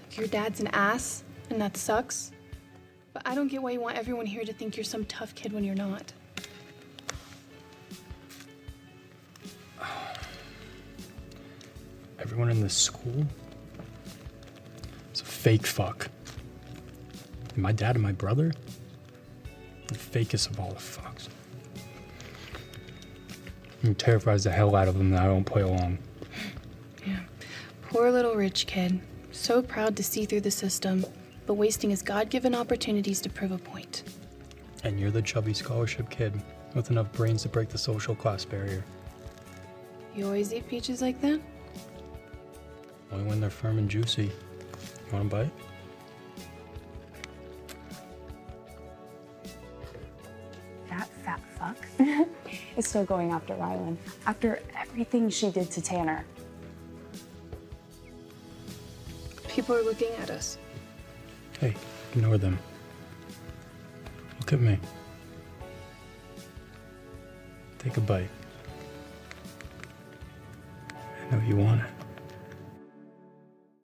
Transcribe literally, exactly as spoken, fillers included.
Your dad's an ass, and that sucks. But I don't get why you want everyone here to think you're some tough kid when you're not. Everyone in this school is a fake fuck. And my dad and my brother, the fakest of all the fucks. It terrifies the hell out of them that I don't play along. Yeah. Poor little rich kid. So proud to see through the system, but wasting his God-given opportunities to prove a point. And you're the chubby scholarship kid with enough brains to break the social class barrier. You always eat peaches like that? Only when they're firm and juicy. You want a bite? That fat fuck is still going after Rylan after everything she did to Tanner. People are looking at us. Hey, ignore them. Look at me. Take a bite. I know you want it.